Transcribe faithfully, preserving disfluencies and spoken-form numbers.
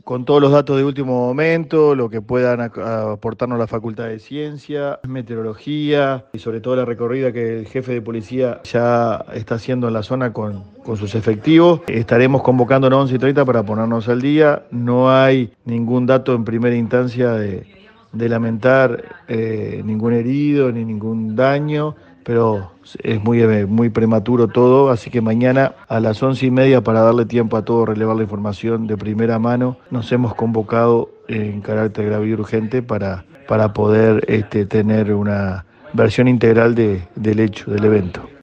con todos los datos de último momento, lo que puedan a- aportarnos la Facultad de Ciencia, Meteorología y sobre todo la recorrida que el jefe de policía ya está haciendo en la zona con, con sus efectivos. Estaremos convocando a las once y treinta para ponernos al día. No hay ningún dato en primera instancia de, de lamentar eh, ningún herido ni ningún daño, pero es muy, eh, muy prematuro todo, así que mañana a las once y media, para darle tiempo a todo relevar la información de primera mano, nos hemos convocado en carácter grave y urgente para, para poder este, tener una versión integral de, del hecho, del evento.